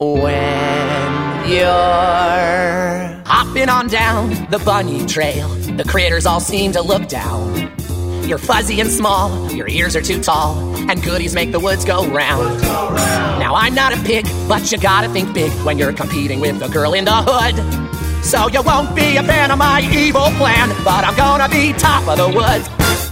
When you're hopping on down the bunny trail, the critters all seem to look down. You're fuzzy and small, your ears are too tall, and goodies make the woods go round. Now I'm not a pig, but you gotta think big when you're competing with the girl in the hood. So you won't be a fan of my evil plan, but I'm gonna be top of the woods.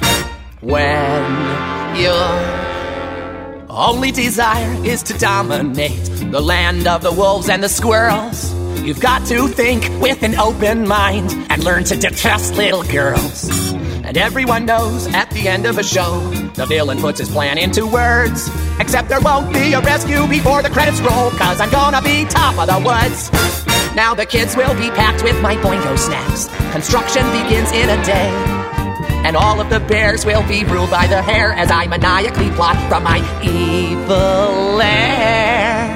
When your only desire is to dominate the land of the wolves and the squirrels, you've got to think with an open mind and learn to detest little girls. And everyone knows at the end of a show, the villain puts his plan into words. Except there won't be a rescue before the credits roll, 'cause I'm gonna be top of the woods. Now the kids will be packed with my Boingo snacks. Construction begins in a day. And all of the bears will be ruled by the hare as I maniacally plot from my evil lair.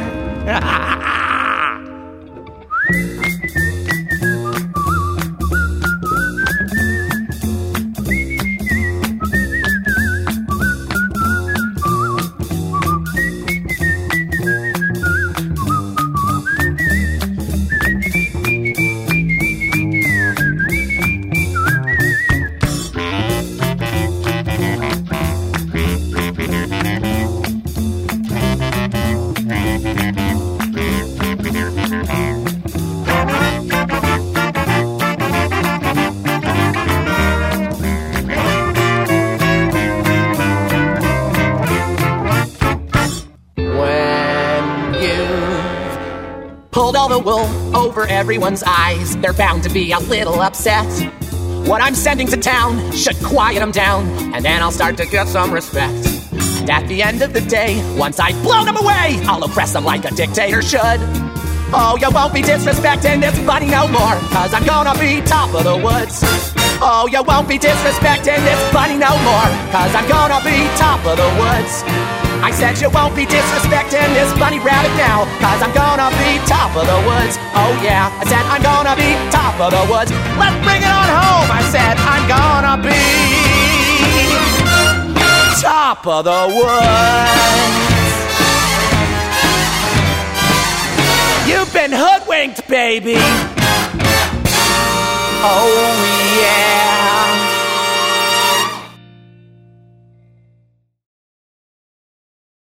Pulled all the wool over everyone's eyes, they're bound to be a little upset. What I'm sending to town should quiet them down, and then I'll start to get some respect. And at the end of the day, once I've blown them away, I'll oppress them like a dictator should. Oh, you won't be disrespecting this bunny no more, 'cause I'm gonna be top of the woods. Oh, you won't be disrespecting this bunny no more, 'cause I'm gonna be top of the woods. I said you won't be disrespecting this bunny rabbit now, 'cause I'm gonna be top of the woods. Oh yeah, I said I'm gonna be top of the woods. Let's bring it on home. I said I'm gonna be top of the woods. You've been hoodwinked, baby. Oh yeah.